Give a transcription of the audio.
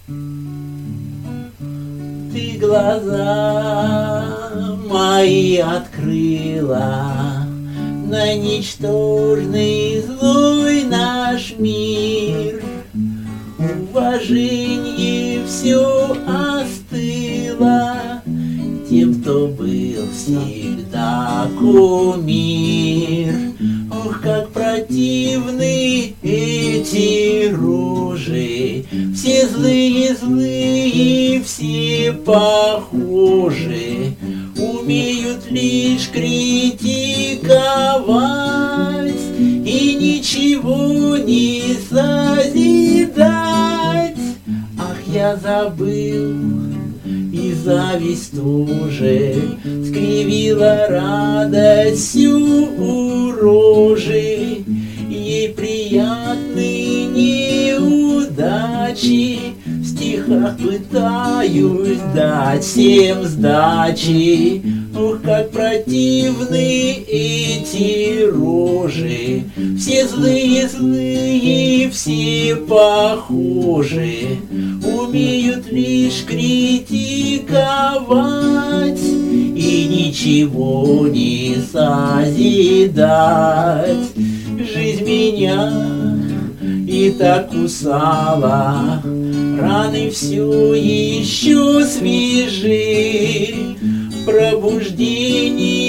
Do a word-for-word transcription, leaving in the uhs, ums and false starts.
Ты глаза мои открыла на ничтожный злой наш мир. Уважение все остыло тем, кто был всегда кумир. Ох, как противны эти рожи, все злые-злые, все похожи, умеют лишь критиковать и ничего не созидать. Ах, я забыл, и зависть тоже скривила радость всю у рожи. Ей приятны неудачи, в стихах пытаюсь дать всем сдачи. Ох, как противны эти рожи, все злые-злые, все похожи, умеют лишь критиковать и ничего не созидать. Жизнь меня и так кусала, раны все еще свежи, пробуждение